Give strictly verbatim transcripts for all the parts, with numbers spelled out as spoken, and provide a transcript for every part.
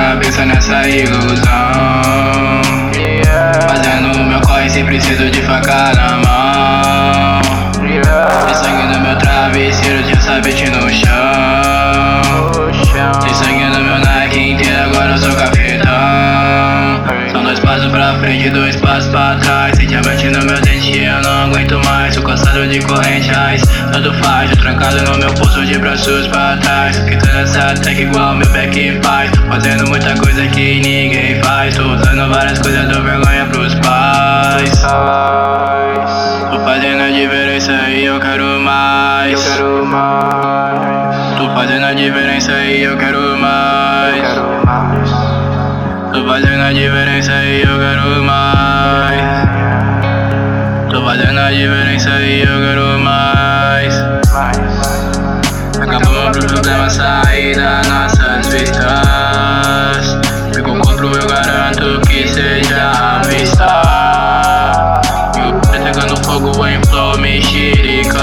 cabeça nessa ilusão. Fazendo meu corre sem preciso de faca na mão. Tem sangue no meu travesseiro, de sabete no chão. Tem sangue no meu Nike inteiro, agora eu sou cafetão. São dois passos pra frente, dois passos pra trás. Sem diamante no meu dente, eu não aguento mais. Sou cansado de correntes, tanto faz. Tô trancado no meu pulso de braços pra trás. Que tô nessa tech igual meu back faz. Fazendo muita coisa que ninguém faz. Tô usando várias coisas, dou vergonha pros pais. Tô fazendo a diferença e eu quero mais. Eu quero mais. Tô fazendo a diferença e eu quero mais. Eu quero mais. Tô fazendo a diferença e eu quero mais. Tô fazendo a diferença e eu quero mais. Acabamos pro programa sair das nossas vistas. Ficou compro, eu garanto que seja à vista. Pegando fogo em flow, mexerica.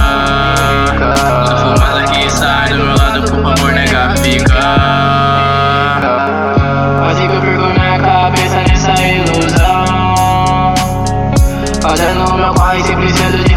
Só fumaça que sai do meu lado, por favor, nega, fica. Quase que eu perco minha cabeça nessa ilusão. Fazendo meu corre sem preciso de